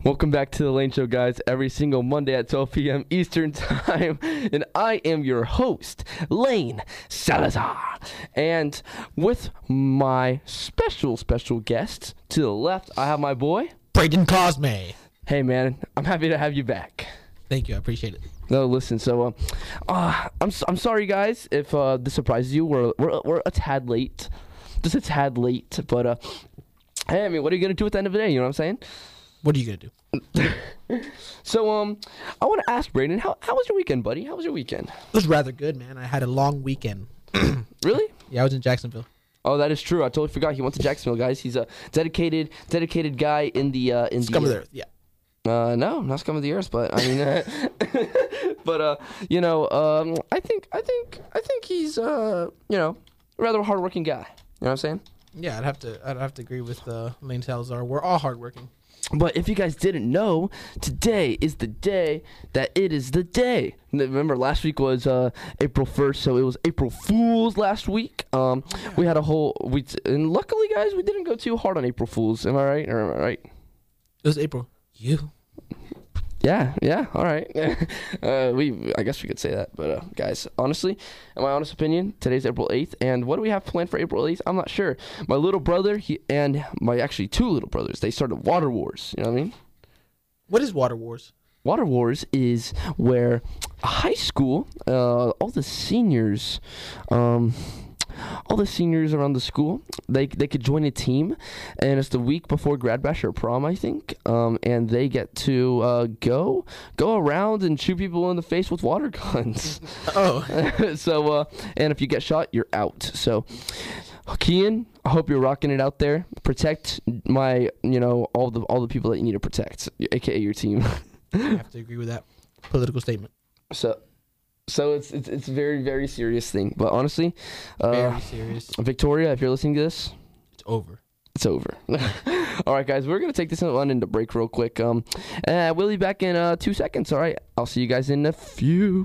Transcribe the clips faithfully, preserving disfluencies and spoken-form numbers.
Welcome back to the Lane Show, guys, every single Monday at twelve p.m. Eastern Time. And I am your host, Lane Salazar. And with my special, special guest to the left, I have my boy, Braden Cosme. Hey, man, I'm happy to have you back. Thank you. I appreciate it. No, listen, so uh, uh, I'm I'm sorry, guys, if uh, this surprises you. We're, we're, we're a tad late. Just a tad late. But, uh, hey, I mean, what are you going to do at the end of the day? You know what I'm saying? What are you going to do? So, um, I want to ask Braden, how how was your weekend, buddy? How was your weekend? It was rather good, man. I had a long weekend. Really? Yeah, I was in Jacksonville. Oh, that is true. I totally forgot he went to Jacksonville, guys. He's a dedicated dedicated guy in the uh, in Scum the of the earth, yeah. Uh, no, not scum of the earth, but I mean, uh, but uh, you know, um, I think I think I think he's uh, you know, a rather hardworking guy. You know what I'm saying? Yeah, I'd have to I'd have to agree with uh, Lane Salazar. We're all hardworking. But if you guys didn't know, today is the day that it is the day. Remember, last week was uh, April first, so it was April Fool's last week. Um, yeah. We had a whole we and luckily, guys, we didn't go too hard on April Fools. Am I right? Or am I right? It was April. You. Yeah, yeah, all right. uh, we, I guess we could say that. But, uh, guys, honestly, in my honest opinion, today's April eighth. And what do we have planned for April eighth? I'm not sure. My little brother he and my actually two little brothers, they started Water Wars. You know what I mean? What is Water Wars? Water Wars is where a high school, uh, all the seniors, um, all the seniors around the school, they they could join a team, and it's the week before grad bash or prom, I think, um, and they get to uh, go go around and shoot people in the face with water guns. Oh. so, uh, and if you get shot, you're out. So, Kian, I hope you're rocking it out there. Protect my, you know, all the all the people that you need to protect, aka your team. I have to agree with that political statement. So. So it's it's it's a very, very serious thing. But honestly, uh, Very serious. Victoria, if you're listening to this, It's over. it's over. All right, guys, we're going to take this one into break real quick. Um, uh, we'll be back in uh, two seconds. All right, I'll see you guys in a few.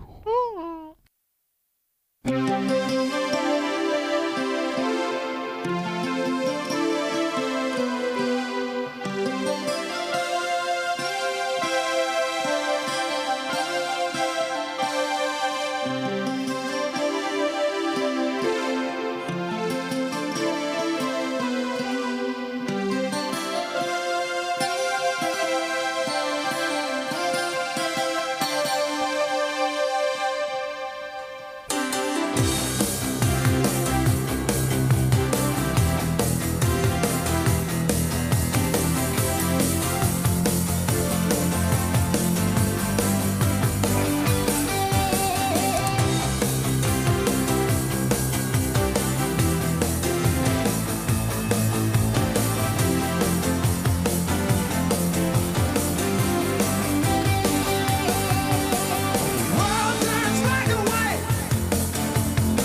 World turns black and white.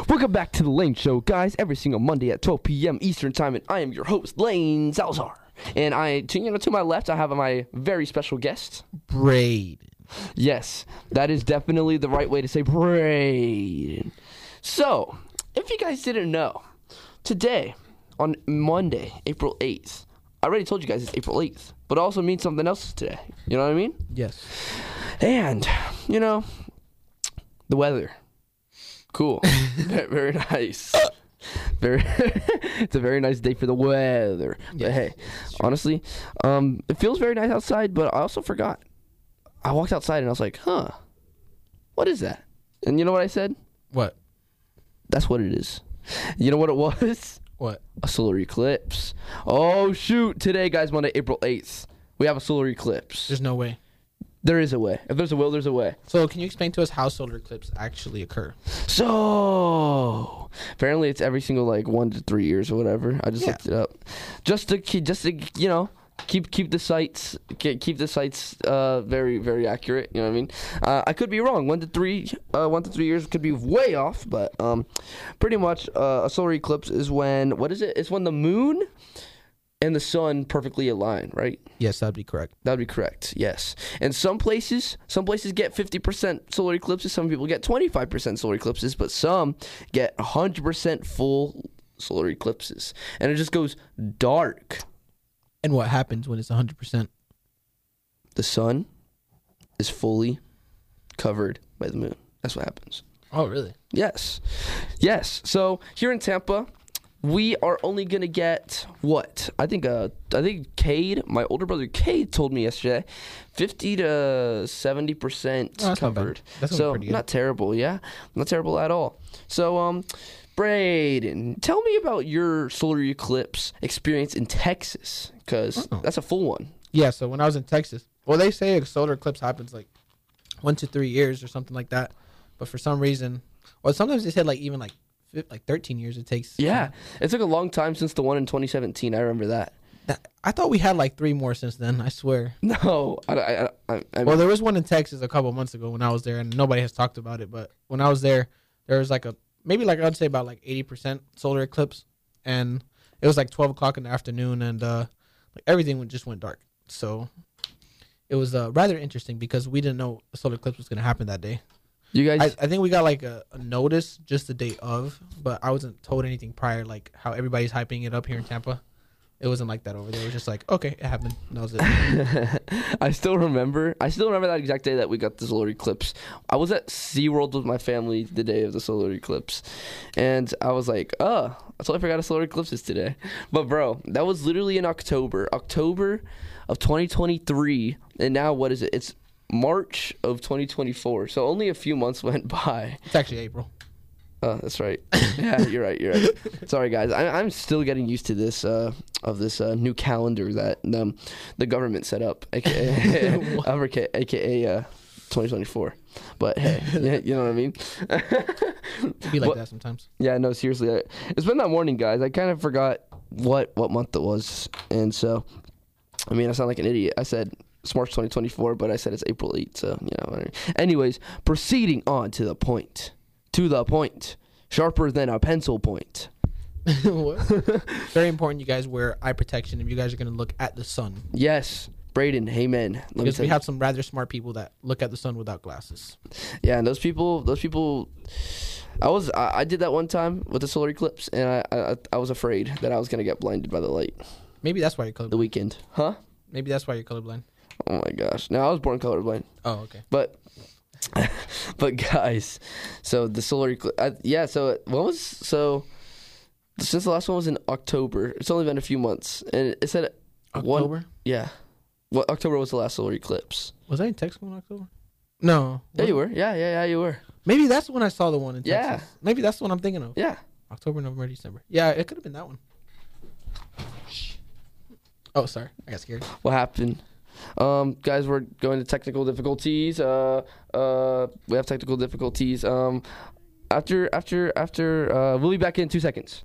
Welcome back to the Lane Show, guys. Every single Monday at twelve p.m. Eastern Time, and I am your host, Lane Salazar. And I, to, you know, to my left, I have my very special guest, Braden. Yes, that is definitely the right way to say Braden. So, if you guys didn't know, today, on Monday, April eighth, I already told you guys it's April eighth, but it also means something else today. You know what I mean? Yes. And, you know, the weather. Cool. Very, very nice. Very, it's a very nice day for the weather. But Yes, hey, honestly, um, it feels very nice outside, but I also forgot. I walked outside and I was like, huh, what is that? And you know what I said? What? That's what it is. You know what it was? What? A solar eclipse. Oh, shoot. Today, guys, Monday, April eighth, we have a solar eclipse. There's no way. There is a way. If there's a will, there's a way. So, can you explain to us how solar eclipses actually occur? So, apparently it's every single, like, one to three years or whatever. I just Yeah. looked it up. Just to, keep, just to, you know, keep keep the sites keep keep the sites uh very very accurate. You know what I mean? Uh, I could be wrong. One to three uh one to three years could be way off, but um, pretty much uh, a solar eclipse is when what is it? It's when the moon and the sun perfectly align, right? Yes, that'd be correct. That would be correct. Yes. And some places, some places get fifty percent solar eclipses. Some people get twenty-five percent solar eclipses, but some get one hundred percent full solar eclipses, and it just goes dark. And what happens when it's one hundred percent? The sun is fully covered by the moon. That's what happens. Oh, really? Yes. Yes. So here in Tampa, we are only going to get what? I think uh I think Cade, my older brother Cade told me yesterday, fifty to seventy percent Oh, that's not bad. covered. That's So pretty good. not terrible, yeah. Not terrible at all. So um Braden, tell me about your solar eclipse experience in Texas, because Oh. that's a full one. Yeah, so when I was in Texas, well, they say a solar eclipse happens like one to three years or something like that. But for some reason, well, sometimes they said like even like fif- like thirteen years it takes. Yeah, it took a long time since the one in twenty seventeen. I remember that. That- I thought we had like three more since then. I swear. No, I, I, I, I Well, there was one in Texas a couple months ago when I was there, and nobody has talked about it. But when I was there, there was like a maybe like I'd say about like eighty percent solar eclipse, and it was like twelve o'clock in the afternoon, and uh, like everything went, just went dark. So it was uh, rather interesting because we didn't know a solar eclipse was going to happen that day. you guys. I, I think we got like a, a notice just the day of, but I wasn't told anything prior, like how everybody's hyping it up here in Tampa. It wasn't like that over there. It was just like, okay, it happened. That was it. I still remember. I still remember that exact day that we got the solar eclipse. I was at SeaWorld with my family the day of the solar eclipse, and I was like, "Oh, I totally forgot a solar eclipse is today." But bro, that was literally in October, October of twenty twenty-three, and now what is it? It's March of twenty twenty-four. So only a few months went by. It's actually April. Oh, that's right. Yeah, you're right. You're right. Sorry, guys. I, I'm still getting used to this uh, of this uh, new calendar that um, the government set up, aka aka uh, twenty twenty-four. But hey, yeah, you know what I mean. It'd be like What- that sometimes. Yeah, no, seriously. I, it's been that morning, guys. I kind of forgot what what month it was, and so I mean, I sound like an idiot. I said it's March twenty twenty-four, but I said it's April eighth. So you know. Whatever. Anyways, proceeding on to the point. To the point. Sharper than a pencil point. What? Very important you guys wear eye protection if you guys are going to look at the sun. Yes. Braden, amen. Let me Because tell we you. have some rather smart people that look at the sun without glasses. Yeah, and those people, those people, I was, I, I did that one time with the solar eclipse, and I, I, I was afraid that I was gonna get blinded by the light. Maybe that's why you're The colorblind. weekend, huh? Maybe that's why you're colorblind. Oh my gosh. No, I was born colorblind, Oh, okay. but, but guys, so the solar eclipse, yeah. So what was so? Since the last one was in October, it's only been a few months, and it said one. October? Yeah. What October was the last solar eclipse? Was I in Texas in October? No. Yeah, you were. Yeah, yeah, yeah, you were. Maybe that's when I saw the one in Yeah. Texas. Maybe that's the one I'm thinking of. Yeah. October, November, December. Yeah, it could have been that one. Oh, sorry. I got scared. What happened? Um, guys, we're going to technical difficulties. Uh, uh, we have technical difficulties. Um, after, after, after, uh, we'll be back in two seconds.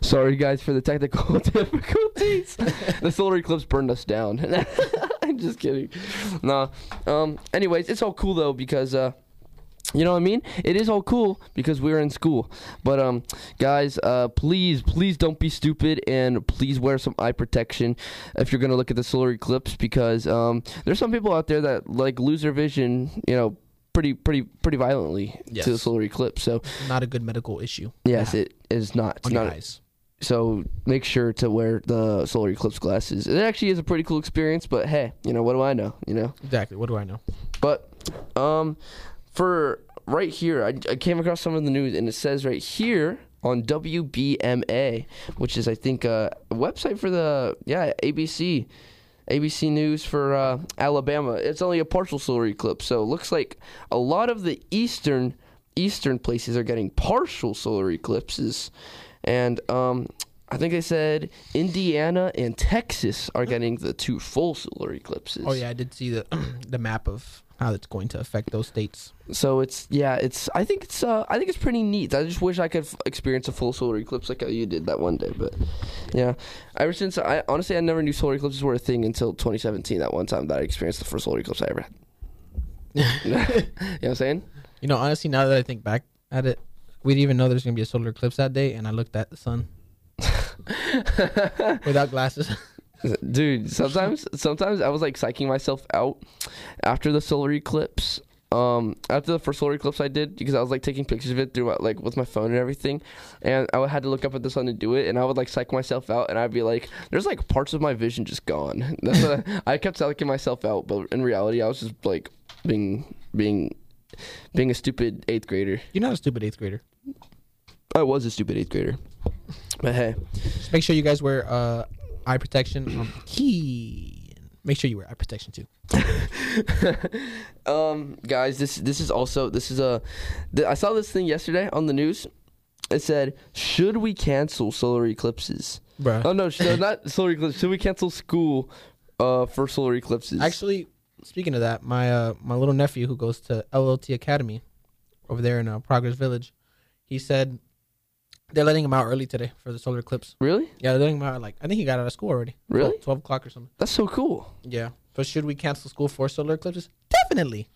Sorry, guys, for the technical difficulties. The solar eclipse burned us down. I'm just kidding. Nah. Um. Anyways, it's all cool though because uh. You know what I mean? It is all cool because we're in school. But, um, guys, uh, please, please don't be stupid and please wear some eye protection if you're going to look at the solar eclipse because um, there's some people out there that, like, lose their vision, you know, pretty, pretty, pretty violently Yes. to the solar eclipse. So, Not a good medical issue. yes, Yeah. it is not. It's On your not. eyes. So make sure to wear the solar eclipse glasses. It actually is a pretty cool experience, but hey, you know, what do I know, you know? Exactly. What do I know? But um, for right here, I, I came across some of the news, and it says right here on W B M A, which is I think uh, a website for the yeah A B C, A B C News for uh, Alabama. It's only a partial solar eclipse, so it looks like a lot of the eastern eastern places are getting partial solar eclipses, and um. I think they said Indiana and Texas are getting the two full solar eclipses. Oh yeah, I did see the the map of how it's going to affect those states. So it's yeah, it's I think it's uh I think it's pretty neat. I just wish I could f- experience a full solar eclipse like how you did that one day. But yeah, ever since I honestly I never knew solar eclipses were a thing until twenty seventeen. That one time that I experienced the first solar eclipse I ever had. You know what I'm saying? You know, honestly, now that I think back at it, we didn't even know there's gonna be a solar eclipse that day, and I looked at the sun without glasses. Dude, sometimes sometimes I was like psyching myself out after the solar eclipse. Um, after the first solar eclipse I did, because I was like taking pictures of it through like with my phone and everything, and I had to look up at the sun to do it, and I would like psych myself out, and I'd be like, "There's like parts of my vision just gone." That's what I, I kept psyching myself out, but in reality, I was just like being being being a stupid eighth grader. You're not a stupid eighth grader. I was a stupid eighth grader, but hey, Just make sure you guys wear uh, eye protection on the key. Make sure you wear eye protection too. um, guys, this this is also this is a. Th- I saw this thing yesterday on the news. It said, "Should we cancel solar eclipses?" Bruh. Oh no, sh- no, not solar eclipses. Should we cancel school uh, for solar eclipses? Actually, speaking of that, my uh, my little nephew who goes to L L T Academy over there in uh, Progress Village, he said they're letting him out early today for the solar eclipse. Really? Yeah, they're letting him out like I think he got out of school already. Really? twelve, twelve o'clock or something. That's so cool. Yeah. But should we cancel school for solar eclipses? Definitely.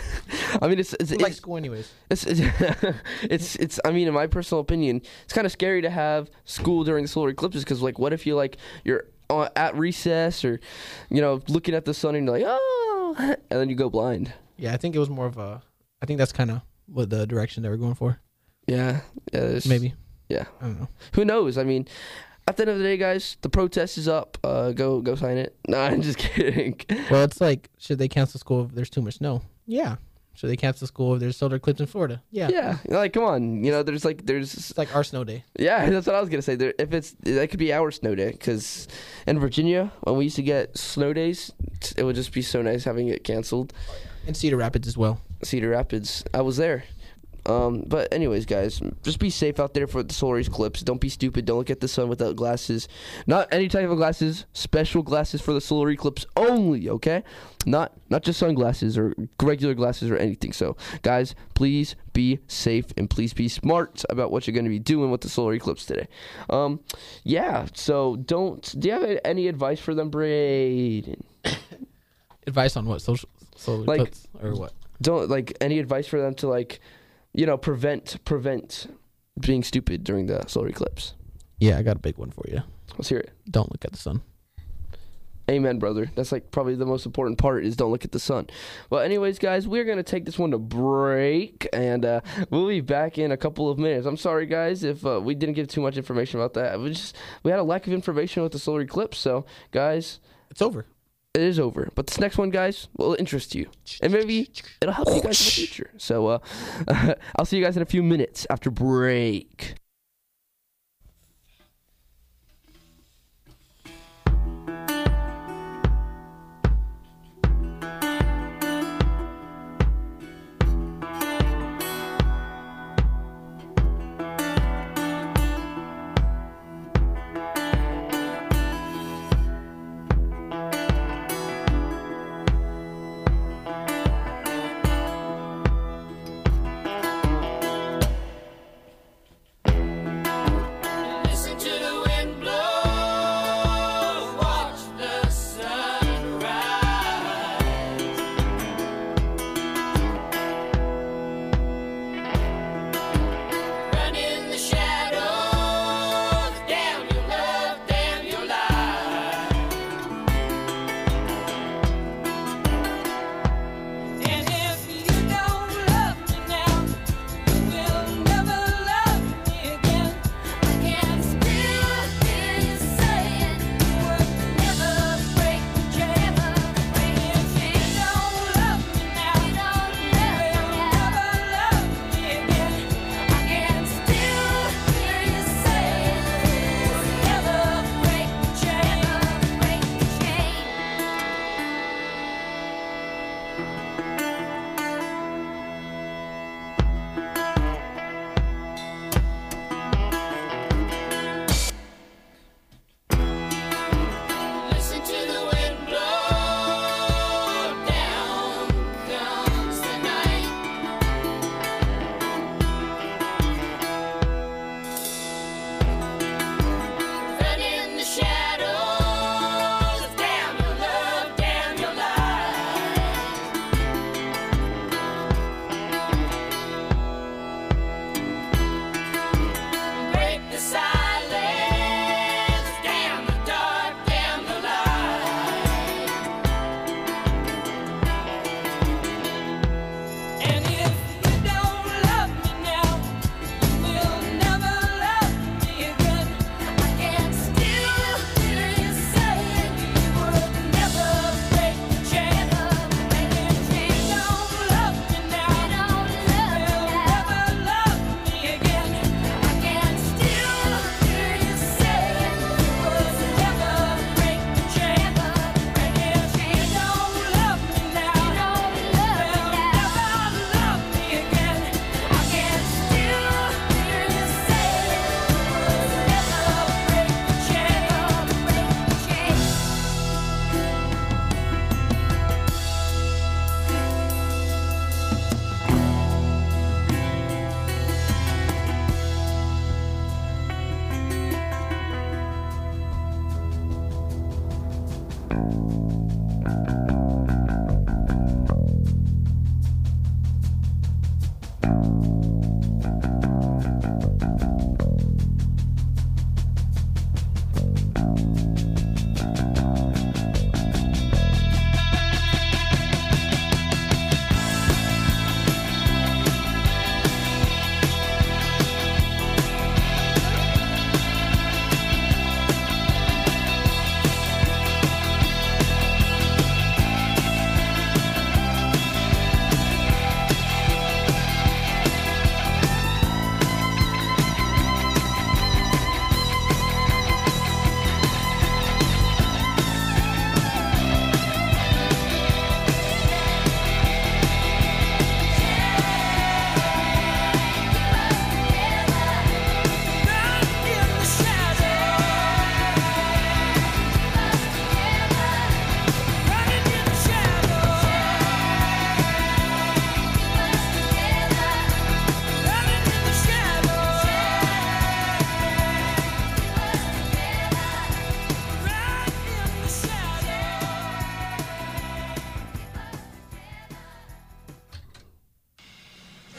I mean, it's it's We it's, like school anyways. it's, it's, it's it's I mean, in my personal opinion, it's kind of scary to have school during the solar eclipses because like, what if you like you're uh, at recess or you know looking at the sun and you're like, oh, and then you go blind. Yeah, I think it was more of a. I think that's kind of what the direction they were going for. Yeah, yeah, there's- Maybe. Yeah. I don't know. Who knows? I mean, at the end of the day, guys, the protest is up. Uh, go go sign it. No, I'm just kidding. Well, it's like, should they cancel school if there's too much snow? Yeah. Should they cancel school if there's solar eclipse in Florida? Yeah. Yeah, like come on, you know, there's like there's It's like our snow day. yeah, that's what I was gonna say. There, if it's that could be our snow day, because in Virginia when we used to get snow days, it would just be so nice having it canceled. And Cedar Rapids as well. Cedar Rapids, I was there. Um, but anyways, guys, just be safe out there for the solar eclipse. Don't be stupid. Don't look at the sun without glasses. Not any type of glasses. Special glasses for the solar eclipse only. Okay, not not just sunglasses or regular glasses or anything. So, guys, please be safe and please be smart about what you're going to be doing with the solar eclipse today. Um, yeah. So don't. Do you have any advice for them, Braden? Advice on what? Social solar Like- eclipse or what? Don't like any advice for them to like. You know, prevent prevent being stupid during the solar eclipse. Yeah, I got a big one for you. Let's hear it. Don't look at the sun. Amen, brother. That's like probably the most important part is don't look at the sun. Well, anyways, guys, we're going to take this one to break, and uh, we'll be back in a couple of minutes. I'm sorry, guys, if uh, we didn't give too much information about that. We just we had a lack of information with the solar eclipse, so, guys, It's over. it is over. But this next one, guys, will interest you, and maybe it'll help you guys in the future. So uh, I'll see you guys in a few minutes after break.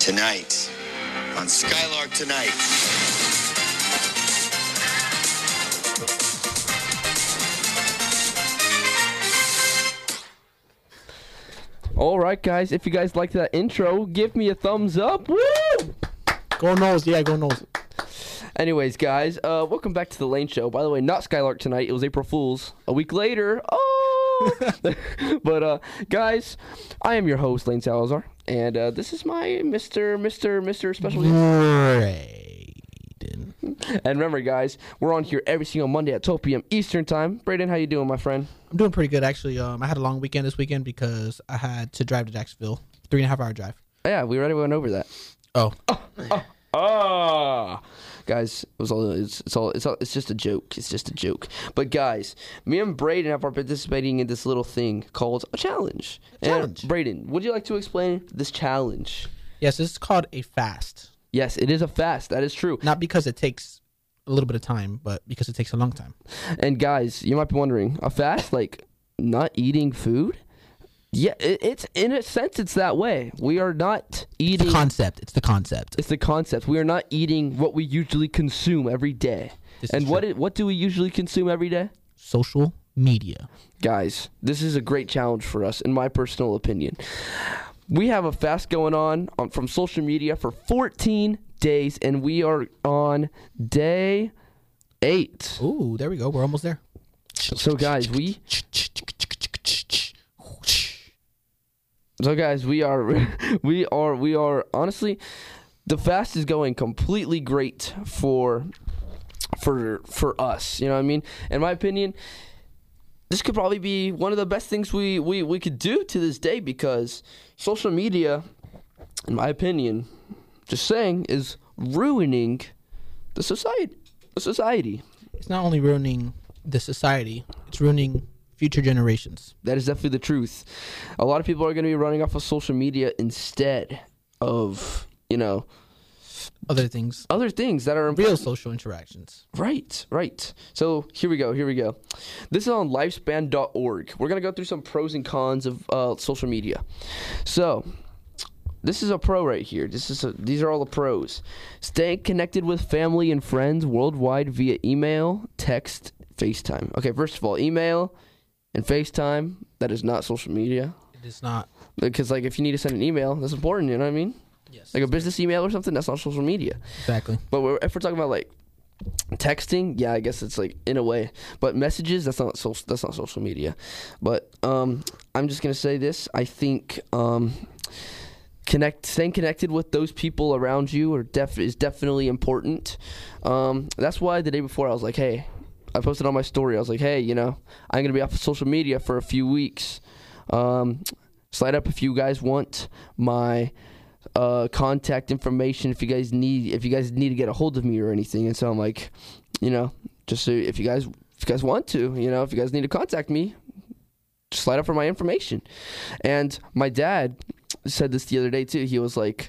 Tonight on Skylark Tonight. All right, guys. If you guys like that intro, give me a thumbs up. Woo! Go Knowles. Yeah, go Knowles. Anyways, guys, uh, welcome back to the Lane Show. By the way, not Skylark Tonight. It was April Fool's. A week later. Oh! But, uh, guys, I am your host, Lane Salazar. And uh, this is my Mister Mister Mister Special Guest. Braden. And remember, guys, we're on here every single Monday at twelve p.m. Eastern Time. Braden, how you doing, my friend? I'm doing pretty good, actually. Um, I had a long weekend this weekend because I had to drive to Jacksonville. Three and a half hour drive. Yeah, we already went over that. Oh. Oh. oh. Ah, guys, it was all it's, it's all it's all it's just a joke. It's just a joke. But guys, me and Braden are participating in this little thing called a challenge. A challenge. And Braden, would you like to explain this challenge? Yes, this is called a fast. Yes, it is a fast. That is true. Not because it takes a little bit of time, but because it takes a long time. And guys, you might be wondering, a fast, like not eating food? Yeah, it, it's in a sense it's that way. We are not eating. It's the concept. It's the concept. It's the concept. We are not eating what we usually consume every day. This And is what true. it, what do we usually consume every day? Social media. Guys, this is a great challenge for us, in my personal opinion. We have a fast going on, on from social media for fourteen days, and we are on day eight. Ooh, there we go. We're almost there. So, guys, we so guys, we are we are we are honestly, the fast is going completely great for for for us. You know what I mean? In my opinion, this could probably be one of the best things we, we, we could do to this day, because social media, in my opinion, just saying, is ruining the society. The society. It's not only ruining the society, it's ruining future generations. That is definitely the truth. A lot of people are going to be running off of social media instead of, you know, Other things. other things that are Real social interactions. Right, right. So here we go, here we go. This is on lifespan dot org. We're going to go through some pros and cons of uh, social media. So, this is a pro right here. This is a, these are all the pros. Staying connected with family and friends worldwide via email, text, FaceTime. Okay, first of all, email and FaceTime, that is not social media. It is not. Because, like, if you need to send an email, that's important, you know what I mean? Yes. Like a business email or something, that's not social media. Exactly. But we're, if we're talking about like texting, yeah, I guess it's like in a way. But messages, that's not social. That's not social media. But um, I'm just gonna say this. I think um, connect, staying connected with those people around you are def is definitely important. Um, that's why the day before I was like, hey, I posted on my story. I was like, hey, you know, I'm gonna be off of social media for a few weeks. Um, slide up if you guys want my uh contact information, if you guys need if you guys need to get a hold of me or anything. And so I'm like, you know, just so if you guys if you guys want to, you know, if you guys need to contact me, just slide up for my information. And my dad said this the other day too. He was like,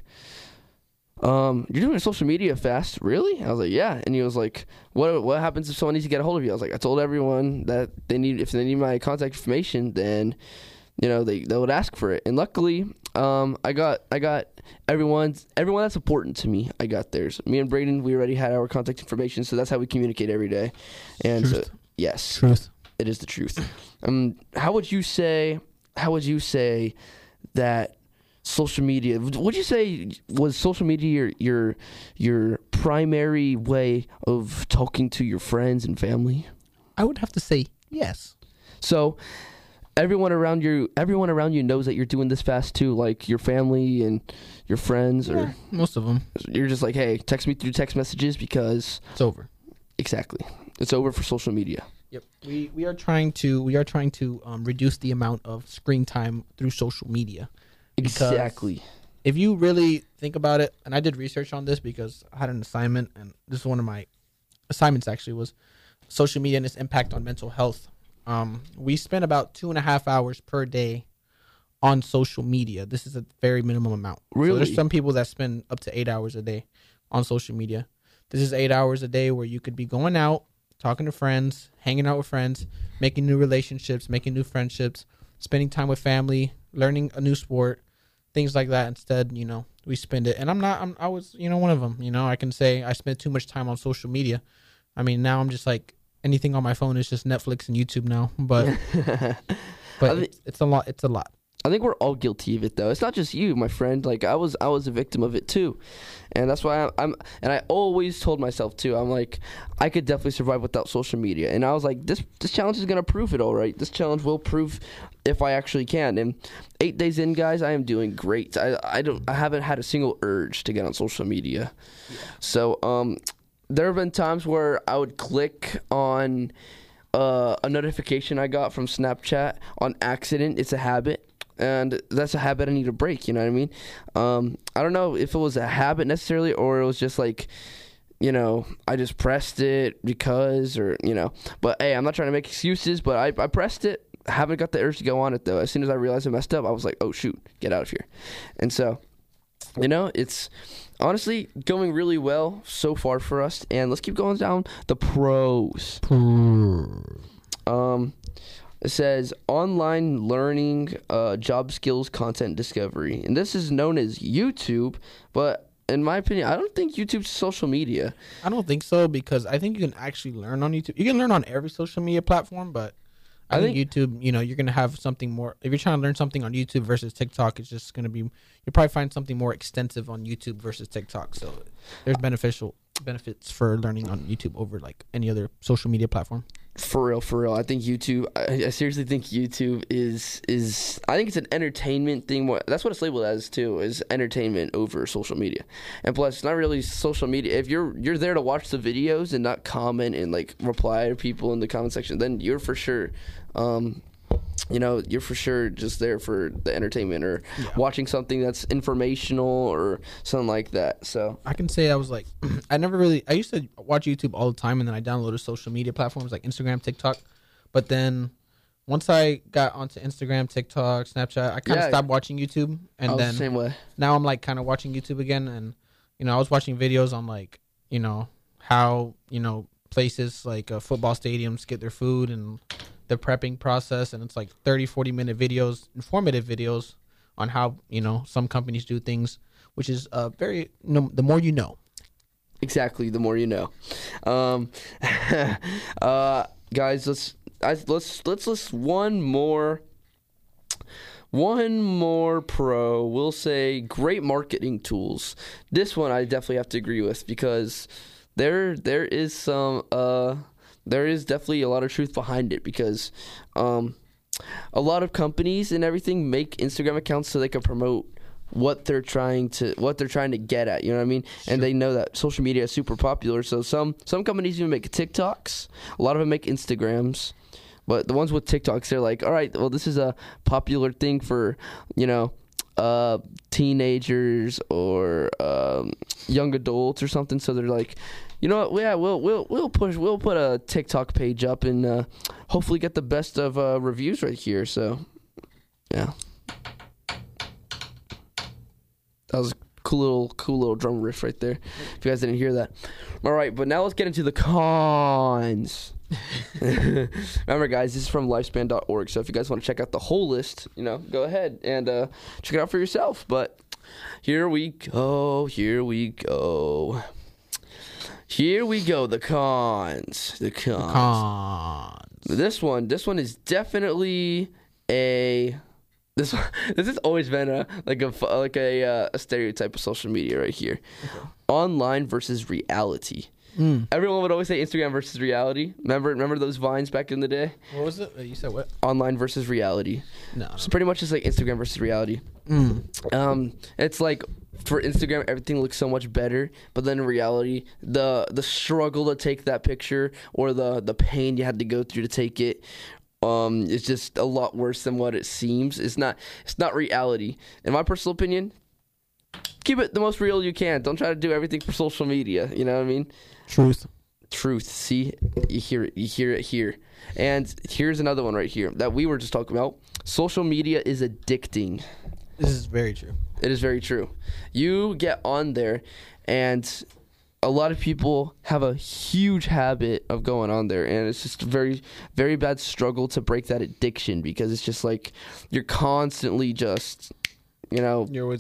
um you're doing a social media fast, really? I was like, yeah. And he was like, what what happens if someone needs to get a hold of you? I was like, I told everyone that they need if they need my contact information, then you know, they, they would ask for it. And luckily, um, I got I got everyone's everyone that's important to me. I got theirs. Me and Braden, we already had our contact information, so that's how we communicate every day. And Truth. so, yes, Truth. it is the truth. Um, how would you say? How would you say that social media? Would you say was social media your your your primary way of talking to your friends and family? I would have to say yes. So. Everyone around you, everyone around you knows that you're doing this fast too, like your family and your friends, or Yeah, most of them. you're just like, hey, text me through text messages because It's over. exactly, it's over for social media. Yep. We we are trying to we are trying to um, reduce the amount of screen time through social media. Because Exactly. If you really think about it, and I did research on this because I had an assignment, and this is one of my assignments actually was social media and its impact on mental health. Um, we spend about two and a half hours per day on social media. This is a very minimum amount. Really? So there's some people that spend up to eight hours a day on social media. This is eight hours a day where you could be going out, talking to friends, hanging out with friends, making new relationships, making new friendships, spending time with family, learning a new sport, things like that. Instead, you know, we spend it. And I'm not. I'm, I was, you know, one of them. You know, I can say I spent too much time on social media. I mean, now I'm just like anything on my phone is just Netflix and YouTube now. But but it's, it's a lot. It's a lot. I think we're all guilty of it, though. It's not just you, my friend. Like I was, I was a victim of it too, and that's why I'm. I'm and I always told myself too. I'm like, I could definitely survive without social media. And I was like, this this challenge is gonna prove it, all right. This challenge will prove if I actually can. And eight days in, guys, I am doing great. I I don't. I haven't had a single urge to get on social media. Yeah. So um, there have been times where I would click on uh, a notification I got from Snapchat on accident. It's a habit. And that's a habit I need to break, you know what I mean? Um, I don't know if it was a habit necessarily or it was just like, you know, I just pressed it because or, you know. But, hey, I'm not trying to make excuses, but I, I pressed it. I haven't got the urge to go on it, though. As soon as I realized I messed up, I was like, oh, shoot, get out of here. And so, you know, it's honestly going really well so far for us. And let's keep going down the pros. Um... It says online learning, uh, job skills, content discovery. And this is known as YouTube, but in my opinion, I don't think YouTube's social media. I don't think so because I think you can actually learn on YouTube. You can learn on every social media platform, but I, I think, think YouTube, you know, you're going to have something more. If you're trying to learn something on YouTube versus TikTok, it's just going to be, you'll probably find something more extensive on YouTube versus TikTok. So there's beneficial benefits for learning on YouTube over like any other social media platform. For real, for real. I think YouTube, I, I seriously think YouTube is, is, I think it's an entertainment thing. More, that's what it's labeled as too, is entertainment over social media. And plus, it's not really social media. If you're you're there to watch the videos and not comment and like reply to people in the comment section, then you're for sure, um, you know, you're for sure just there for the entertainment or yeah. watching something that's informational or something like that. So I can say I was like, I never really, I used to watch YouTube all the time and then I downloaded social media platforms like Instagram, TikTok. But then once I got onto Instagram, TikTok, Snapchat, I kind of yeah, stopped watching YouTube. And I was then the same way. Now I'm like kind of watching YouTube again. And, you know, I was watching videos on like, you know, how, you know, places like uh, football stadiums get their food and the prepping process, and it's like thirty, forty minute videos, informative videos on how, you know, some companies do things, which is uh, very, you know, the more you know. Exactly, the more you know. Um, uh, guys, let's I, let's let's list one more, one more pro. We'll say great marketing tools. This one I definitely have to agree with because there there is some uh. There is definitely a lot of truth behind it because um, a lot of companies and everything make Instagram accounts so they can promote what they're trying to what they're trying to get at. You know what I mean? Sure. And they know that social media is super popular. So some some companies even make TikToks. A lot of them make Instagrams. But the ones with TikToks, they're like, all right, well, this is a popular thing for, you know, uh, teenagers or um, young adults or something. So they're like, you know what? Yeah, we'll we'll we'll push. We'll put a TikTok page up and uh, hopefully get the best of uh, reviews right here. So, yeah, that was a cool little cool little drum riff right there. If you guys didn't hear that, all right. But now let's get into the cons. Remember, guys, this is from lifespan dot org. So if you guys want to check out the whole list, you know, go ahead and uh, check it out for yourself. But here we go. Here we go. Here we go, the cons. The cons. The cons. This one, this one is definitely a. This one, this has always been a like a like a uh, a stereotype of social media right here. Okay. Online versus reality. Mm. Everyone would always say Instagram versus reality. Remember, remember those vines back in the day? What was it? You said what? Online versus reality. No. So pretty much it's like Instagram versus reality. Mm. Um, it's like. For Instagram, everything looks so much better, but then in reality, the the struggle to take that picture or the, the pain you had to go through to take it, um, is just a lot worse than what it seems. It's not it's not reality. In my personal opinion, keep it the most real you can. Don't try to do everything for social media. You know what I mean? Truth. Truth. See, you hear it. You hear it here. And here's another one right here that we were just talking about. Social media is addicting. This is very true. It is very true. You get on there, and a lot of people have a huge habit of going on there, and it's just a very, very bad struggle to break that addiction because it's just like you're constantly just, you know. You're always on it.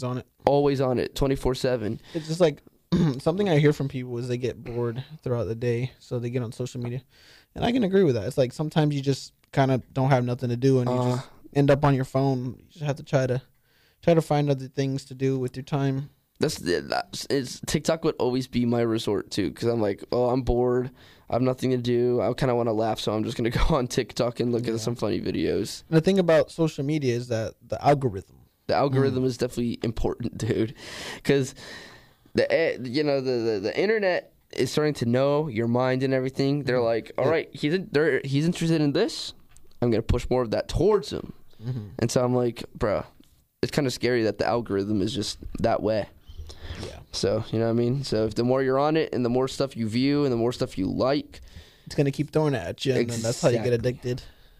always on it, twenty-four seven. It's just like something I hear from people is they get bored throughout the day, so they get on social media, and I can agree with that. It's like sometimes you just kind of don't have nothing to do, and you Uh, just end up on your phone. You just have to try to try to find other things to do with your time. That's, that's it's, TikTok would always be my resort too, because I'm like, oh, I'm bored. I have nothing to do. I kind of want to laugh, so I'm just gonna go on TikTok and look Yeah. at some funny videos. And the thing about social media is that the algorithm. The algorithm is definitely important, dude, because the eh, you know the, the the internet is starting to know your mind and everything. They're like, all right, he's in, they're, he's interested in this. I'm gonna push more of that towards him, Mm-hmm. and so I'm like, bro, it's kind of scary that the algorithm is just that way. Yeah, So you know what I mean. So if the more you're on it, and the more stuff you view, and the more stuff you like, it's gonna keep throwing it at you, and then that's how you get Exactly. addicted.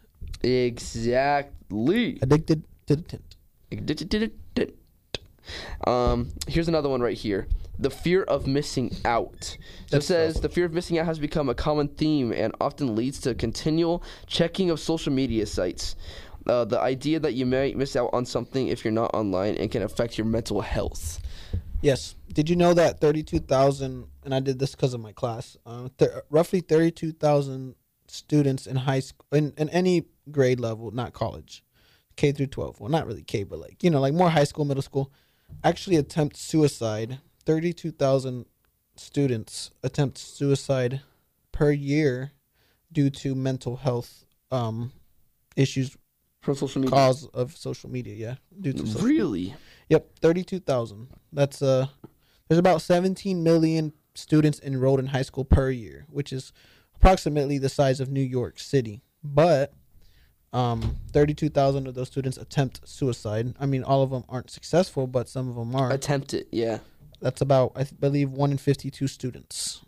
exactly. Addicted to the tint. Um, here's another one right here. The fear of missing out. So it That's says awesome. the fear of missing out has become a common theme and often leads to continual checking of social media sites. Uh, the idea that you may miss out on something if you're not online and can affect your mental health. Yes. Did you know that thirty-two thousand, and I did this because of my class, uh, th- roughly thirty-two thousand students in high school, in, in any grade level, not college, K through twelve. Well, not really K, but like, you know, like more high school, middle school, actually attempt suicide. thirty-two thousand students attempt suicide per year due to mental health um, issues, From social media. cause of social media, yeah. Due to social Really? Yep, thirty-two thousand. That's uh there's about seventeen million students enrolled in high school per year, which is approximately the size of New York City. But um thirty-two thousand of those students attempt suicide. I mean, all of them aren't successful, but some of them are. Attempt it, yeah. That's about, I th- believe, one in fifty-two students.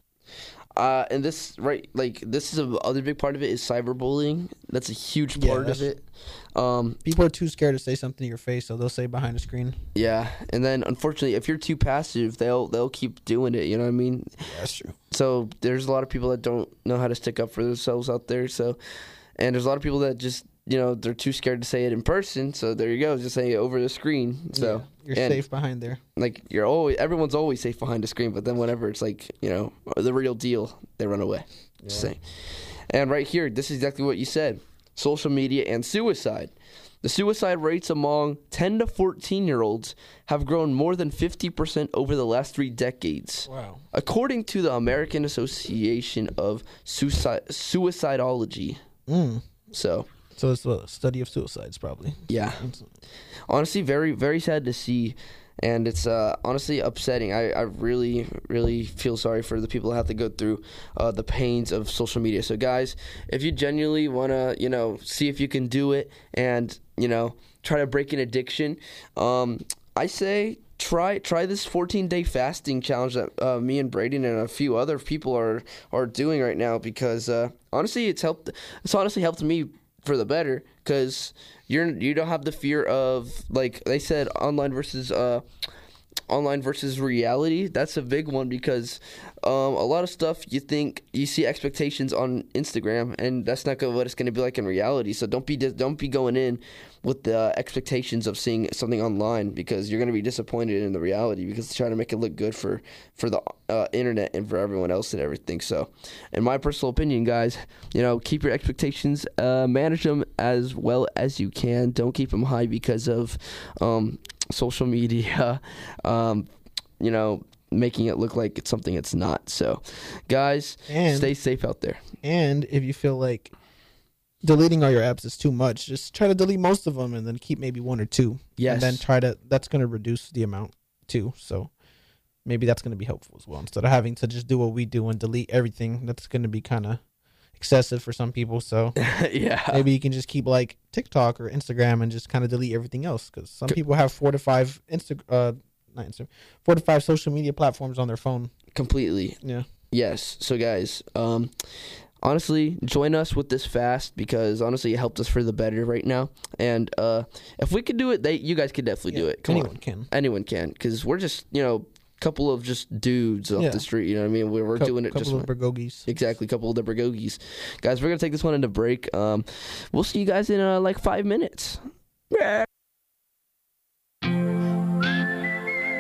Uh, and this, right, like, this is a other big part of it is cyberbullying. That's a huge Yeah, part of that's- it. Um, People are too scared to say something to your face, so they'll say behind a screen. yeah, and then unfortunately, if you're too passive, they'll they'll keep doing it. You know what I mean? Yeah, that's true. So there's a lot of people that don't know how to stick up for themselves out there. So, and there's a lot of people that just, you know, they're too scared to say it in person. So there you go, just say it over the screen. So Yeah, you're and, safe behind there. like you're always everyone's always safe behind a screen. But then whenever it's like, you know, the real deal, they run away. Just saying. And right here, this is exactly what you said: social media and suicide. The suicide rates among ten to fourteen year olds have grown more than fifty percent over the last three decades. Wow. According to the American Association of Suicide- Suicidology. Mm. So, So it's a study of suicides, probably. yeah. Honestly, very, very sad to see. And it's uh, honestly upsetting. I, I really, really feel sorry for the people that have to go through uh, the pains of social media. So, guys, if you genuinely want to, you know, see if you can do it and, you know, try to break an addiction, um, I say try try this fourteen-day fasting challenge that uh, me and Braden and a few other people are, are doing right now because, uh, honestly, it's helped. It's honestly helped me for the better because you're you don't have the fear of, like they said, online versus uh online versus reality. That's a big one because um a lot of stuff you think you see expectations on Instagram and that's not gonna, what it's going to be like in reality. So don't be don't be going in with the expectations of seeing something online because you're going to be disappointed in the reality because they're trying to make it look good for for the uh, internet and for everyone else and everything. So in my personal opinion, guys, you know, keep your expectations, uh, manage them as well as you can. Don't keep them high because of um, social media, um, you know, making it look like it's something it's not. So, guys, And- stay safe out there. And if you feel like deleting all your apps is too much, just try to delete most of them and then keep maybe one or two. Yes. And then try to, that's going to reduce the amount too. So maybe that's going to be helpful as well. Instead of having to just do what we do and delete everything, that's going to be kind of excessive for some people. So Yeah. maybe you can just keep like TikTok or Instagram and just kind of delete everything else. Because some people have four to five Insta, uh, not Instagram, four to five social media platforms on their phone. Completely. Yeah. Yes. So, guys, um, honestly, join us with this fast because honestly, it helped us for the better right now. And uh, if we could do it, they you guys could definitely do Yeah, it. Come anyone on, can. anyone can because we're just you know a couple of just dudes off Yeah. the street. You know what I mean? We're, we're Cou- doing it couple just of burgogis. exactly. A couple of the burgogis, guys. We're gonna take this one into break. Um, we'll see you guys in uh, like five minutes.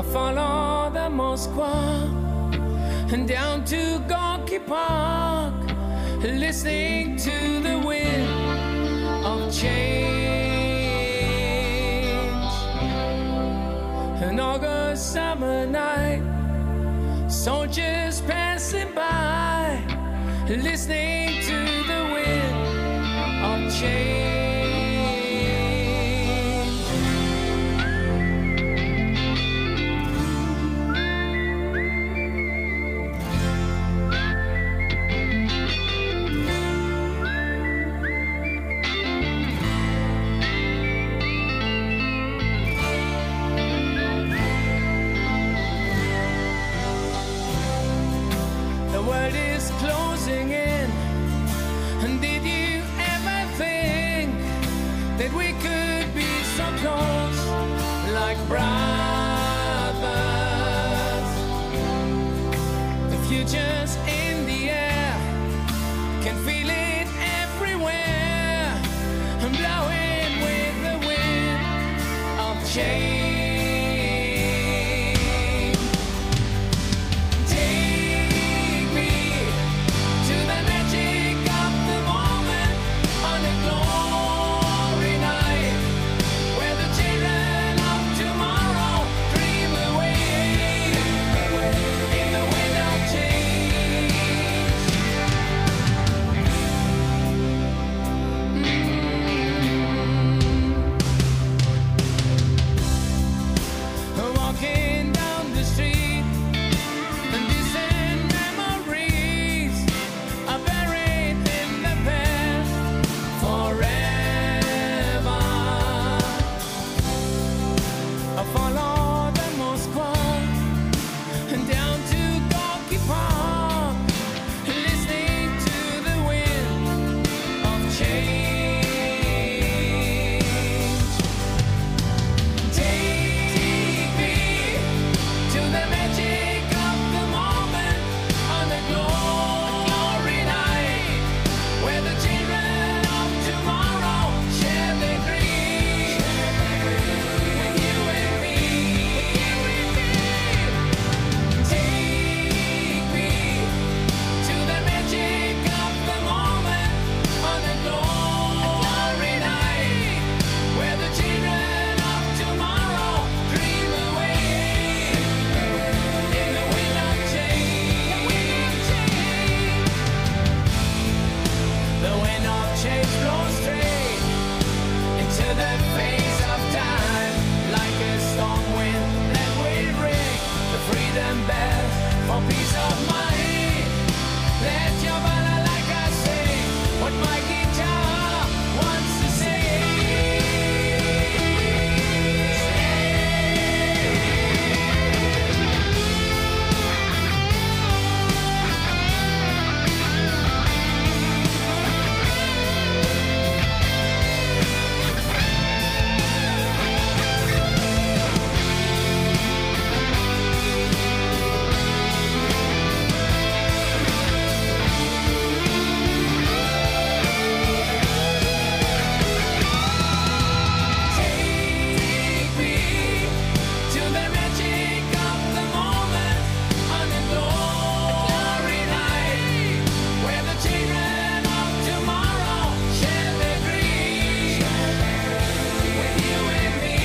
follow the Moskva and down to Gorky Park, listening to the wind of change. An August summer night, soldiers passing by, listening to the wind of change. The world is closing in, and did you ever think that we could be so close, like brothers? The future's in the air, can feel it everywhere, and blowing with the wind of change. Walking down the street, and distant memories are buried in the past forever. I follow the Moskva and down to Gorky Park, listening to the wind of change. Take me to the magic of the moment on a glory night, where the children of tomorrow share their dreams with you and me. Take me to the magic of the moment on a glory night, where the children of tomorrow dream away in the wind of change. The wind of change blows straight into the face of time, like a storm wind that will ring the freedom bell for peace of mind. Let your banner, like I say, what my guitar wants to say. Take me to the magic of the moment on a glory night, where the children of tomorrow share their dreams with you and me.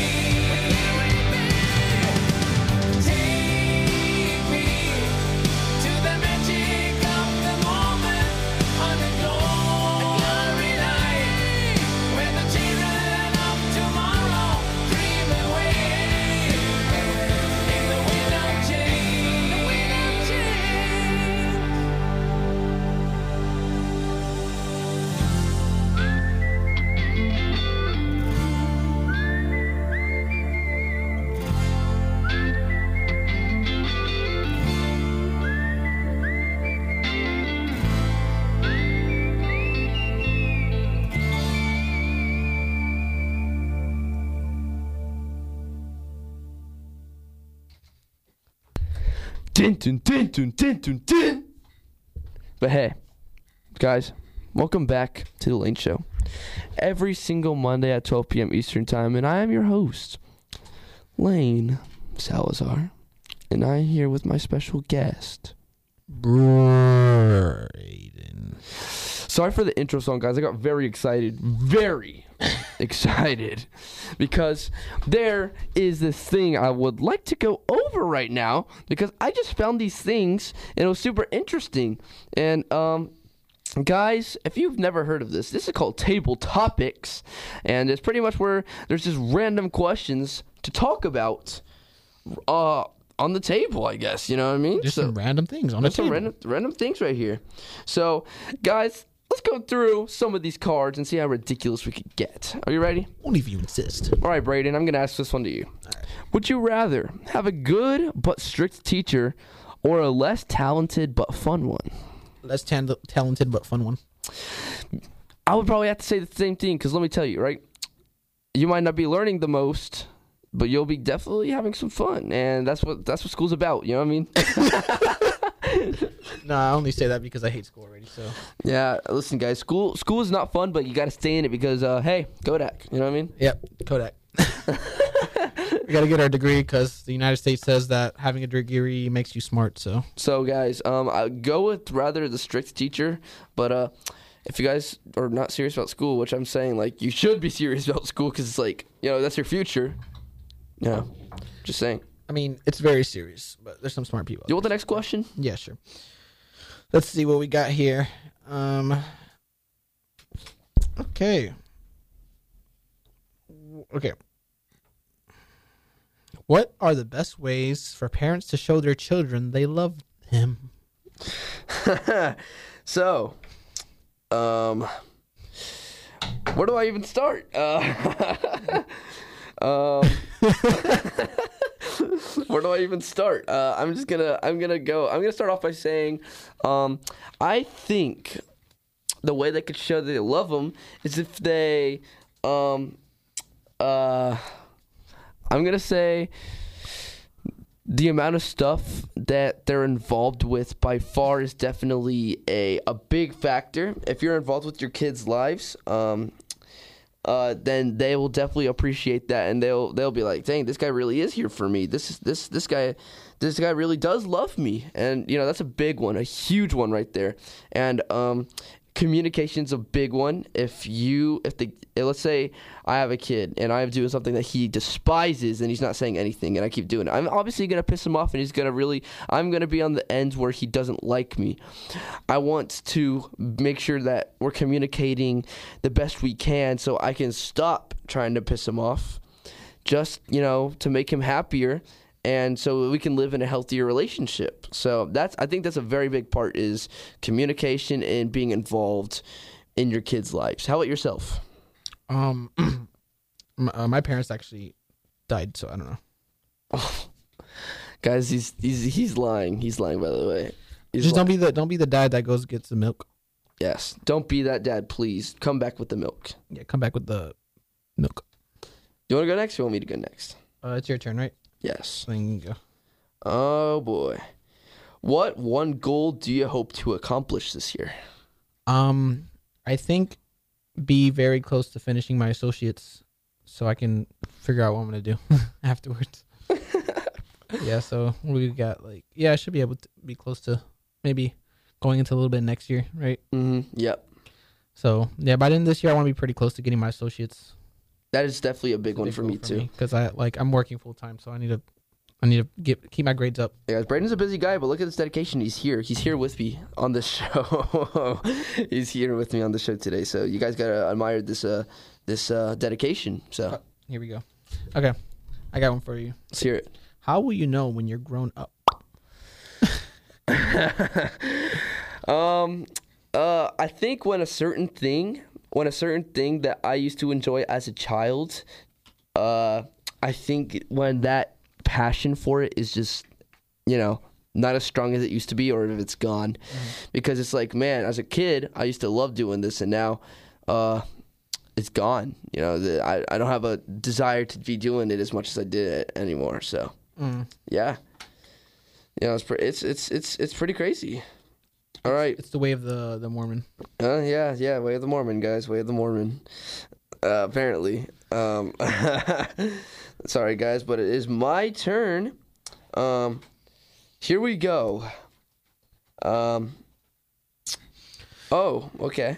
Take me to the magic of the moment on a glory night, where the children of tomorrow dream away in the wind of change. Dun, dun, dun, dun, dun, dun, dun. But hey, guys, welcome back to the Lane Show. Every single Monday at twelve p.m. Eastern Time, and I am your host, Lane. Salazar, and I'm here with my special guest, Braden. Sorry for the intro song, guys. I got very excited. Very excited. Because there is this thing I would like to go over right now. Because I just found these things and it was super interesting. And, um, guys, if you've never heard of this, this is called Table Topics. And it's pretty much where there's just random questions to talk about. Uh... on the table, I guess. You know what I mean? Just so, some random things on the There's some table. random, random things right here. So, guys, let's go through some of these cards and see how ridiculous we could get. Are you ready? Only if you insist. All right, Braden, I'm going to ask this one to you. Would you rather have a good but strict teacher or a less talented but fun one? Less tan- talented but fun one. I would probably have to say the same thing because let me tell you, right? You might not be learning the most, but you'll be definitely having some fun, and that's what that's what school's about. You know what I mean? No, I only say that because I hate school already. So Yeah, listen, guys. School school is not fun, but you got to stay in it because, uh, hey, Kodak. You know what I mean? yep, Kodak. We got to get our degree because the United States says that having a degree makes you smart. So So, guys, um, I go with rather the strict teacher, but uh, if you guys are not serious about school, which I'm saying, like, you should be serious about school because it's like, you know, that's your future. Yeah, just saying. I mean, it's very serious, but there's some smart people. You want the next question? Yeah, sure. Let's see what we got here. Um. Okay. Okay. What are the best ways for parents to show their children they love them? So, um, where do I even start? Uh, um, where do I even start? Uh, I'm just gonna, I'm gonna go. I'm gonna start off by saying, um, I think the way they could show that they love them is if they, um, uh, I'm gonna say the amount of stuff that they're involved with by far is definitely a, a big factor. If you're involved with your kids' lives, um, uh, then they will definitely appreciate that, and they'll they'll be like, "Dang, this guy really is here for me. This is this this guy, this guy really does love me." And you know that's a big one, a huge one right there. And um, communication's a big one. If you, if the, let's say I have a kid and I'm doing something that he despises and he's not saying anything and I keep doing it, I'm obviously going to piss him off and he's going to really, I'm going to be on the end where he doesn't like me. I want to make sure that we're communicating the best we can so I can stop trying to piss him off, just, you know, to make him happier. And so we can live in a healthier relationship. So that's, I think that's a very big part is communication and being involved in your kids' lives. How about yourself? Um, my, uh, my parents actually died, so I don't know. Oh, guys, he's he's he's lying. He's lying, by the way. He's Just lying. don't be the don't be the dad that goes gets the milk. Yes, don't be that dad. Please come back with the milk. Yeah, come back with the milk. You want to go next? Or you want me to go next? Uh, it's your turn, right? Yes. Then you can go. Oh boy, what one goal do you hope to accomplish this year? Um, I think be very close to finishing my associates, so I can figure out what I'm gonna do afterwards. Yeah, so we got like yeah, I should be able to be close to maybe going into a little bit next year, right? Mm-hmm. Yep. So yeah, by the end of this year, I want to be pretty close to getting my associates. That is definitely a big one for me too. Because I like I'm working full time, so I need to I need to get keep my grades up. Yeah, Braden's a busy guy, but look at his dedication. He's here. He's here with me on the show. He's here with me on the show today. So you guys gotta admire this uh this uh dedication. So Here we go. Okay, I got one for you. let's hear it. How will you know when you're grown up? um, uh, I think when a certain thing, when a certain thing that I used to enjoy as a child, uh, I think when that passion for it is just, you know, not as strong as it used to be, or if it's gone, mm-hmm. because it's like, man, as a kid, I used to love doing this, and now, uh, it's gone. You know, the, I I don't have a desire to be doing it as much as I did it anymore. So, Mm. yeah, you know, it's pre- it's it's it's it's pretty crazy. All right. It's the way of the the Mormon. Uh, yeah, yeah, way of the Mormon, guys, way of the Mormon. Uh, apparently. Um, sorry, guys, but it is my turn. Um, here we go. Um. Oh, okay.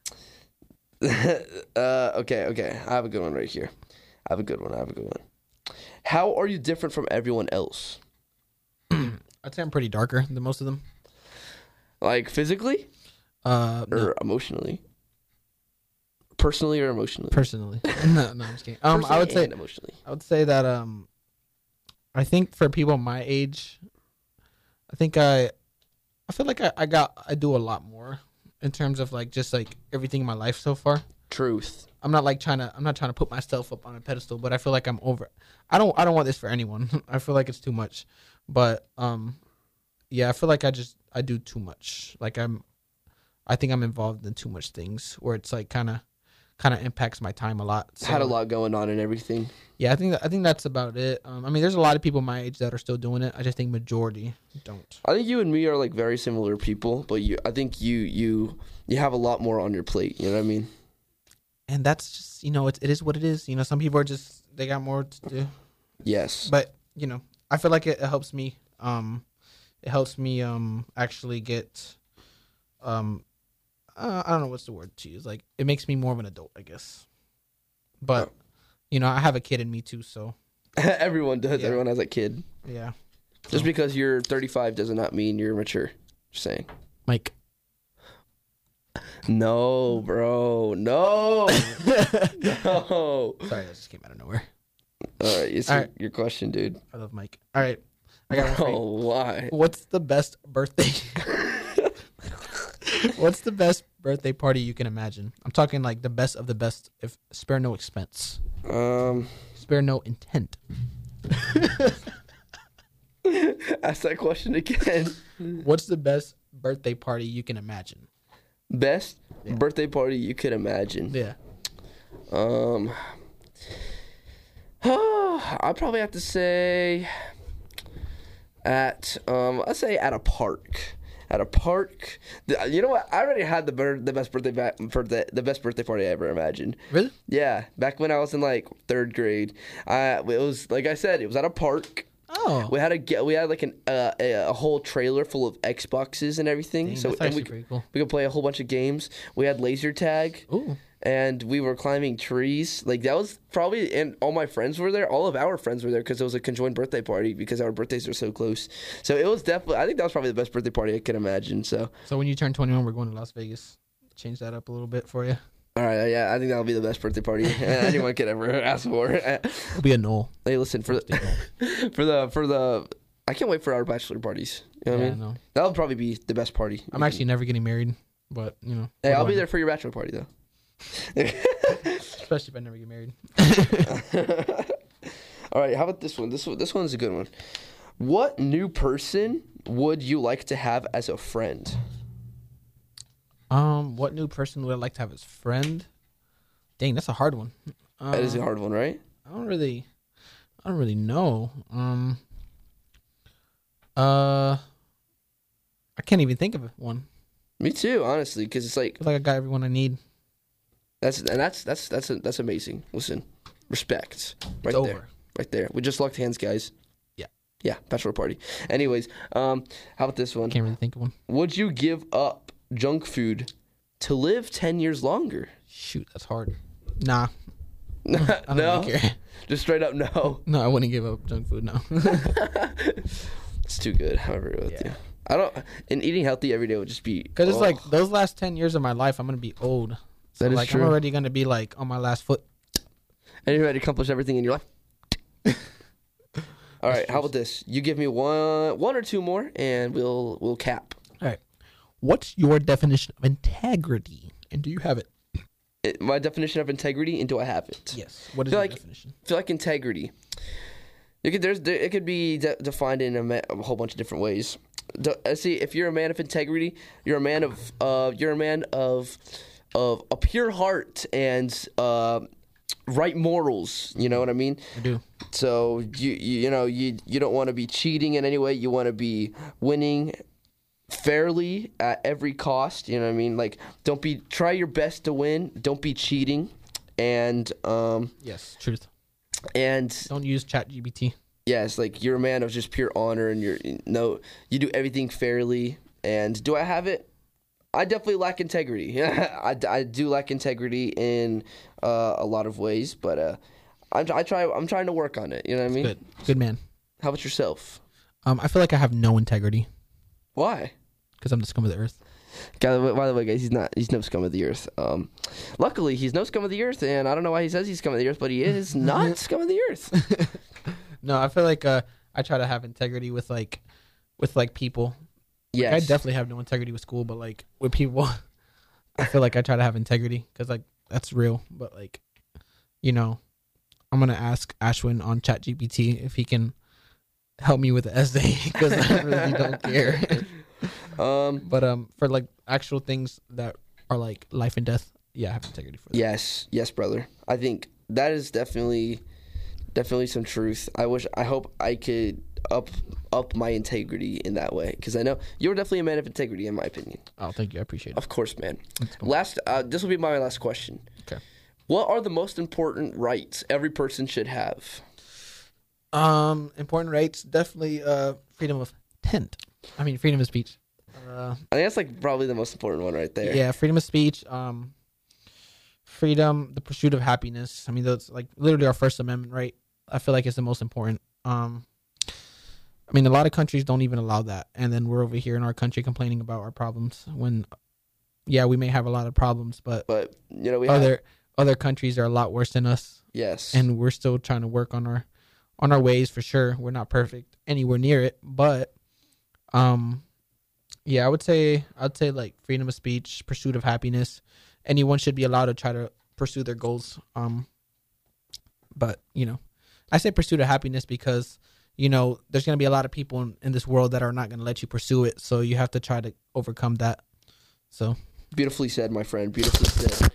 uh, okay, okay. I have a good one right here. I have a good one. I have a good one. How are you different from everyone else? I'd say I'm pretty darker than most of them. Like physically Uh, or no, emotionally? Personally or emotionally? personally. no, no, I'm just kidding. Um, I would Personally say and emotionally. I would say that um, I think for people my age, I think I, I feel like I, I got I do a lot more in terms of like just like everything in my life so far. Truth. I'm not like trying to I'm not trying to put myself up on a pedestal, but I feel like I'm over. I don't I don't want this for anyone. I feel like it's too much, but um, yeah, I feel like I just I do too much. Like I'm, I think I'm involved in too much things where it's like kind of kind of impacts my time a lot. So, Had a lot going on and everything. Yeah, I think that, I think that's about it. Um, I mean, there's a lot of people my age that are still doing it. I just think majority don't. I think you and me are like very similar people, but you I think you you you have a lot more on your plate, you know what I mean? And that's just, you know, it, it is what it is. You know, some people are just, they got more to do. Yes. But, you know, I feel like it, it helps me. Um, it helps me um actually get, um, uh, I don't know what's the word to use. Like, it makes me more of an adult, I guess. But, you know, I have a kid in me too, so. Everyone does. Yeah. Everyone has a kid. Yeah. Just because you're thirty-five does not mean you're mature. Just saying. Mike. No, bro. No. No. Sorry, that just came out of nowhere. All right, it's All your, right. your question, dude. I love Mike. All right. I got one for you. Oh, why? What's the best birthday? What's the best birthday party you can imagine? I'm talking like the best of the best. If spare no expense, Um, spare no intent. ask that question again. What's the best birthday party you can imagine? Best Yeah. birthday party you could imagine. Yeah. Um, I'd probably have to say at um, I'd say at a park. At a park. The- You know what? I already had the better, the best birthday ba- birthday the best birthday party I ever imagined. Really? Yeah, back when I was in like third grade. I it was like I said, it was at a park. Oh. We had a ge- we had like an uh, a, a whole trailer full of Xboxes and everything. Dang, so that's and actually we pretty cool. we could play a whole bunch of games. We had laser tag. Ooh. And we were climbing trees. Like that was probably, and all my friends were there. All of our friends were there because it was a conjoined birthday party because our birthdays are so close. So it was definitely. I think that was probably the best birthday party I could imagine. So So when you turn twenty-one, we're going to Las Vegas. Change that up a little bit for you. all right, yeah, I think that'll be the best birthday party anyone could ever ask for. It'll be a Knoll. Hey, listen for the for the for the. I can't wait for our bachelor parties. You know what Yeah, I mean? no. That'll probably be the best party. I'm actually never getting married, but you know. Hey, we're I'll be going. there for your bachelor party though. Especially if I never get married. All right, how about this one? This one, this one's a good one. What new person would you like to have as a friend? Um, what new person would I like to have as friend? Dang, that's a hard one. Uh, That is a hard one, right? I don't really, I don't really know. Um, uh, I can't even think of one. Me too, honestly, because it's like I feel like I got everyone I need. that's and that's that's that's that's amazing. Listen, respect, right It's there, over. right there. We just locked hands, guys. Yeah. Yeah, bachelor party. Anyways, um, how about this one? Can't really think of one. Would you give up junk food to live ten years longer? Shoot, that's hard. Nah, I don't no, really care. just straight up no. No, I wouldn't give up junk food. No. It's too good. I agree with Yeah. you. I don't. And eating healthy every day would just be Because it's oh. like those last ten years of my life, I'm gonna be old. So That is like true. I'm already gonna be like on my last foot. And you're ready to accomplish everything in your life. All right, how about this? You give me one, one or two more, and we'll we'll cap. All right. What's your definition of integrity, and do you have it? It, my definition of integrity, and do I have it? Yes. What is Feel your like- definition? I feel like integrity. You could there's there, it could be de- defined in a, ma- a whole bunch of different ways. De- uh, see, if you're a man of integrity, you're a man of uh, you're a man of of a pure heart and uh, right morals. You know what I mean? I do. So you you, you know you you don't want to be cheating in any way. You want to be winning fairly at every cost. You know what I mean? Like don't be try your best to win. Don't be cheating, and um, Yes, truth. and Don't use ChatGPT. yes, like you're a man of just pure honor, and you're you know you do everything fairly. And do I have it? I definitely lack integrity. I, I do lack integrity in uh, a lot of ways, but uh, I, I try. I'm trying to work on it. You know what I mean? Good, good man. How about yourself? Um, I feel like I have no integrity Why? because I'm the scum of the earth. By the way, by the way, guys, he's not. He's no scum of the earth. Um, luckily, he's no scum of the earth, and I don't know why he says he's scum of the earth, but he is not scum of the earth. No, I feel like uh, I try to have integrity with like, with like people. Yes, I definitely have no integrity with school, but like with people, I feel like I try to have integrity because like that's real. But like, you know, I'm gonna ask Ashwin on ChatGPT if he can help me with the essay because I really don't care. Um. But um, for like actual things that are like life and death, yeah, I have integrity for that. Yes. Yes, brother. I think that is definitely, definitely some truth. I wish. I hope I could up up my integrity in that way because I know you're definitely a man of integrity, in my opinion. Oh, thank you, I appreciate it. Of course, man. Last. Uh, this will be my last question. Okay. What are the most important rights every person should have? Um, important rights, definitely uh, freedom of tent. I mean, freedom of speech. Uh, I think that's like probably the most important one right there. yeah, freedom of speech. Um, freedom, the pursuit of happiness. I mean, that's like literally our First Amendment right. I feel like it's the most important. Um, I mean, a lot of countries don't even allow that, and then we're over here in our country complaining about our problems. When, yeah, we may have a lot of problems, but But you know we have. other other countries are a lot worse than us, Yes. and we're still trying to work on our on our ways for sure. We're not perfect anywhere near it, but um, yeah, I would say I'd say like freedom of speech, pursuit of happiness. Anyone should be allowed to try to pursue their goals. Um, but you know, I say pursuit of happiness because you know there's gonna be a lot of people in, in this world that are not gonna let you pursue it. So you have to try to overcome that. So Beautifully said, my friend. Beautifully said.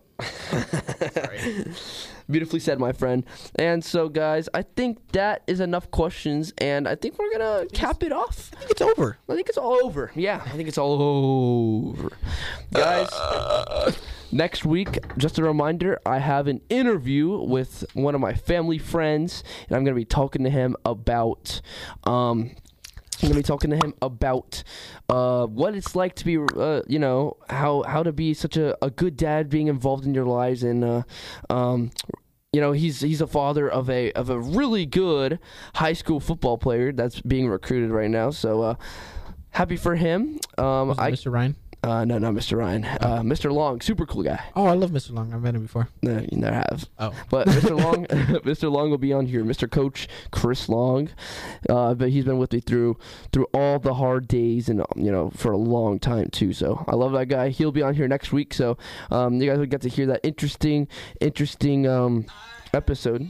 sorry. Beautifully said, my friend. And so, guys, I think that is enough questions, and I think we're gonna cap it off. I think it's over. I think it's all over. Yeah, I think it's all over. Guys, next week, just a reminder, I have an interview with one of my family friends, and I'm going to be talking to him about, um, I'm going to be talking to him about uh, what it's like to be, uh, you know, how how to be such a, a good dad being involved in your lives, and uh, um, you know, he's he's a father of a of a really good high school football player that's being recruited right now. So uh, happy for him. Um, Was it I Mister Ryan? uh, no, not Mister Ryan, uh, Mister Long, super cool guy. Oh, I love Mister Long. I've met him before. No, you never have. Oh. But Mister Long, Mister Long will be on here. Mister Coach Chris Long, uh, but he's been with me through through all the hard days and you know for a long time too. So I love that guy. He'll be on here next week. So um, you guys will get to hear that interesting, interesting um, episode.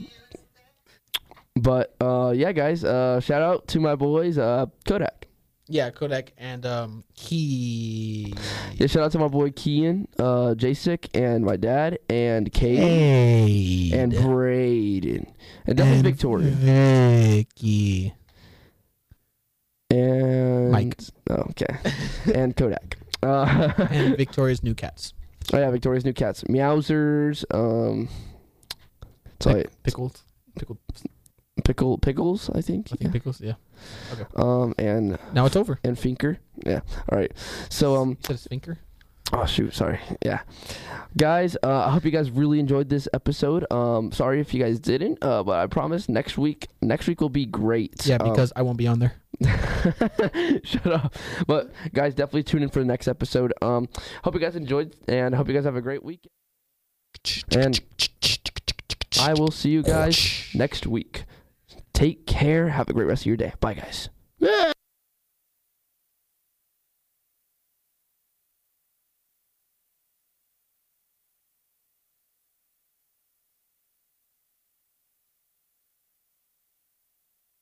But uh, yeah, guys, uh, shout out to my boys, uh, Kodak. Yeah, Kodak and um Key. Yeah, shout out to my boy Kian, uh, Jasic, and my dad, and Kate, Hey. and Braden, and definitely Victoria, Vicky. and Mike. Oh, okay, and Kodak. Uh, And Victoria's new cats. oh yeah, Victoria's new cats, Meowsers. Um, so Pick, pickles. Pickled. pickle pickles, I think. I think Yeah. pickles, yeah. Um, and Now it's over. and Finker. Yeah. All right. So um. You said it's Finker? Oh shoot, sorry. Yeah, guys. Uh, I hope you guys really enjoyed this episode. Um, sorry if you guys didn't. Uh, but I promise next week. Next week will be great. Yeah, Um, because I won't be on there. shut up. But guys, definitely tune in for the next episode. Um, hope you guys enjoyed, and hope you guys have a great week. And I will see you guys next week. Take care. Have a great rest of your day. Bye, guys.